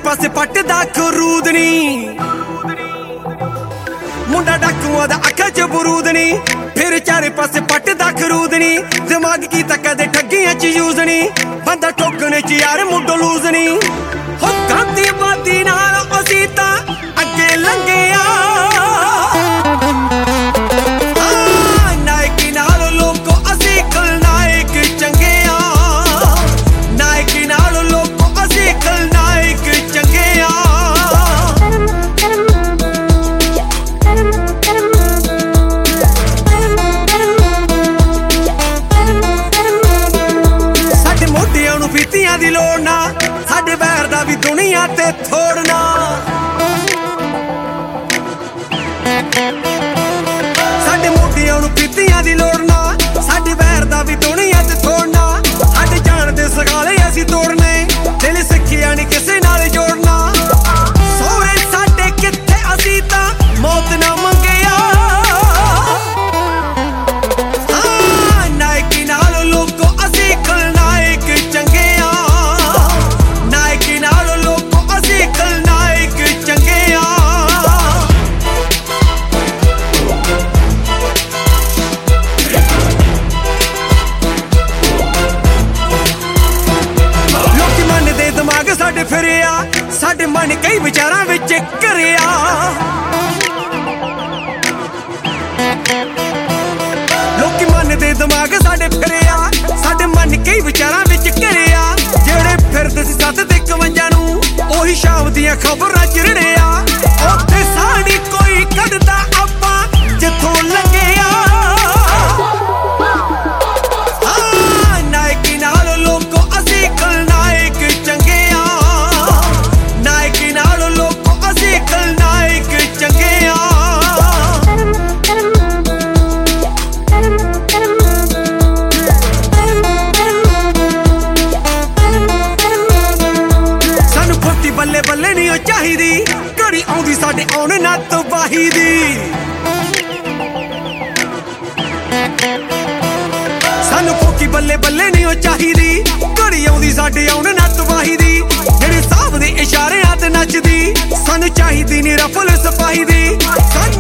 पासे पटदा खरूद नी, मुंडा डाकुआं दा अखां च बरूद नी। फिर चारे पासे पटदा खरूद नी, दिमाग कीता कदे ठगियां च यूज नी। बंदा ठोकने च यार मुंडो लूज नी। हो गांधी बादी नाल असीं तां अगे लंघे आ, नायकी नाल लोको असीं खलनायक चंगे आ। नायकी नाल लोको असीं खलनायक चंगे आ। साडे मोढियां नूं फीतियां दी लोड़ ना, साडे वैर दा भी दुनिया ते थोड़ना। साडे मोढियां नूं फीतियां दी लोड़ ना, साडे वैर दा भी दुनिया ते थोड़ना। साडे जान दे सगाले असीं तोड़ने, दिल सिक्खिया नी किसे नाल जोड़ना। सोहरे साडे कित्थे असीं तां मौत ना मंगिया। नायकी नाल लोको असीं खलनायक चंगे आ। नायकी नाल लोको असीं खलनायक चंगे आ। लोकी मन दे दिमाग साडे फिरिया, साडे मन कई विचारां विच घिरिया। लोकी मन दे दिमाग साडे फिरिया, साडे मन कई विचारां विच घिरिया। जेड़े फिरदे सी 7 ते 51 नूं, ओही शाम दियां खबरां चिरड़िया। उत्थे साड़ी कोई कढदा आपां जिथों लंघिया। नायकी नाल लोको असीं खलनायक चंगे आ। नायकी नाल लोको असीं खलनायक चंगे आ। सानू फुर्ती बल्ले बल्ले नहीं चाहिदी, घड़ी आउंदी साडे आउण ना तबाही दी। सानू फुर्ती बल्ले बल्ले नहीं चाहिदी, घड़ी आउंदी साडे आउण ना तबाही दी। जेड़े साहब दे इशारे ते नचदी, सानू चाहिदी नी रफल सिपाही दी।